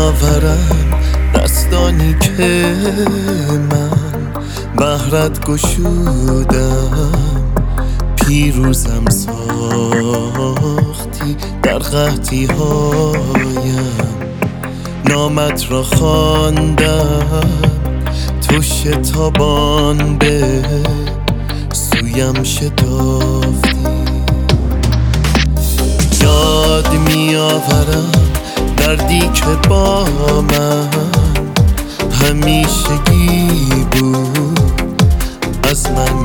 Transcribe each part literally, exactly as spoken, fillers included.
میآورم دستانی که من بهرت گشودم. پیروزم ساختی در قحطی هایم، نامت را خواندم تو شتابان به سویم شتافتی. یاد میآورم دردی که با من همیشگی بود، از من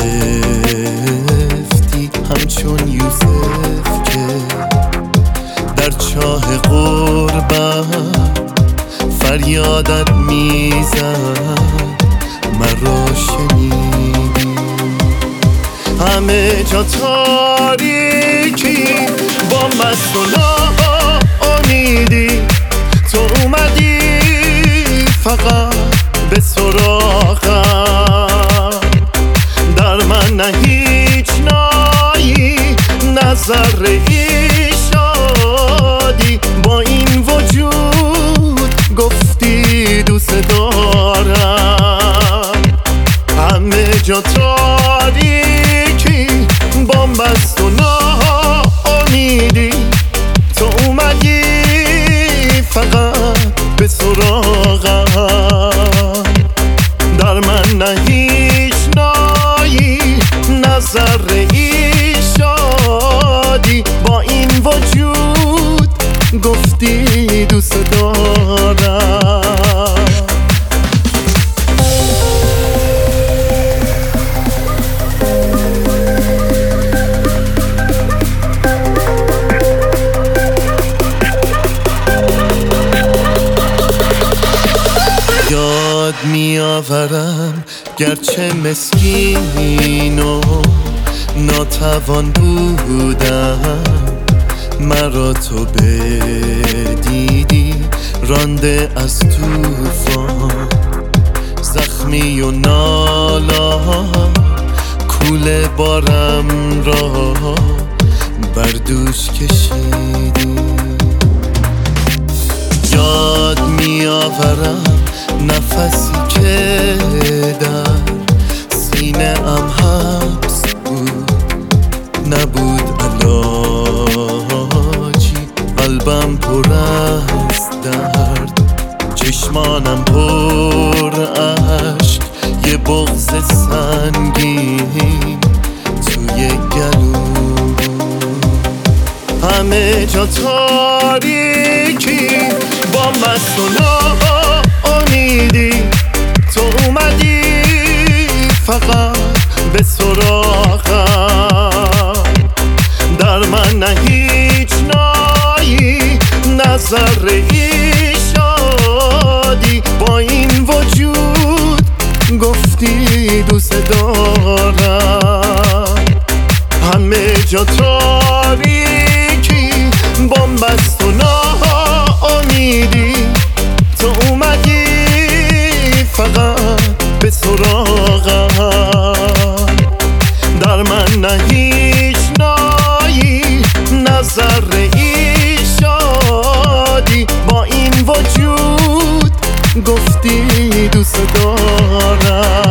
گرفتی همچون یوسف که در چاه غربت فریادت میزد مرا شنیدی. همه جا تاریکی با مست و ناامیدی، تو اومدی فقط به سراغم. در من نه هیچ نایی نه ذره ای شادی، با این وجود گفتی دوست دارم. همه جا تاریکی با مست و ناامیدی، تو اومدی فقط به سراغم. در من نه هیچ نایی نه ذره ای شادی، با این وجود گفتی دوست دارم. یاد میآورم گرچه مسکین و ناتوان بودم، مرا تو بدیدی رانده از طوفان. زخمی و نالا کوله بارم را بر دوش کشیدی. یاد میآورم نفسی که در سینه ام حبس بود، نبود علاجی، قلبم پر از درد، چشمانم پر اشک، یه بغض سنگین توی گلو. همه جا تاریکی با مست و ناامیدی، تو اومدی فقط به سراغم. در من نه هیچ نایی نه ذره ای شادی، با این وجود گفتی دوست دارم. همه جا تاریکی با مست و ناامیدی، تو اومدی فقط به سراغم. در من نه هیچ نایی نه ذره ای شادی، با این وجود گفتی دوست دارم.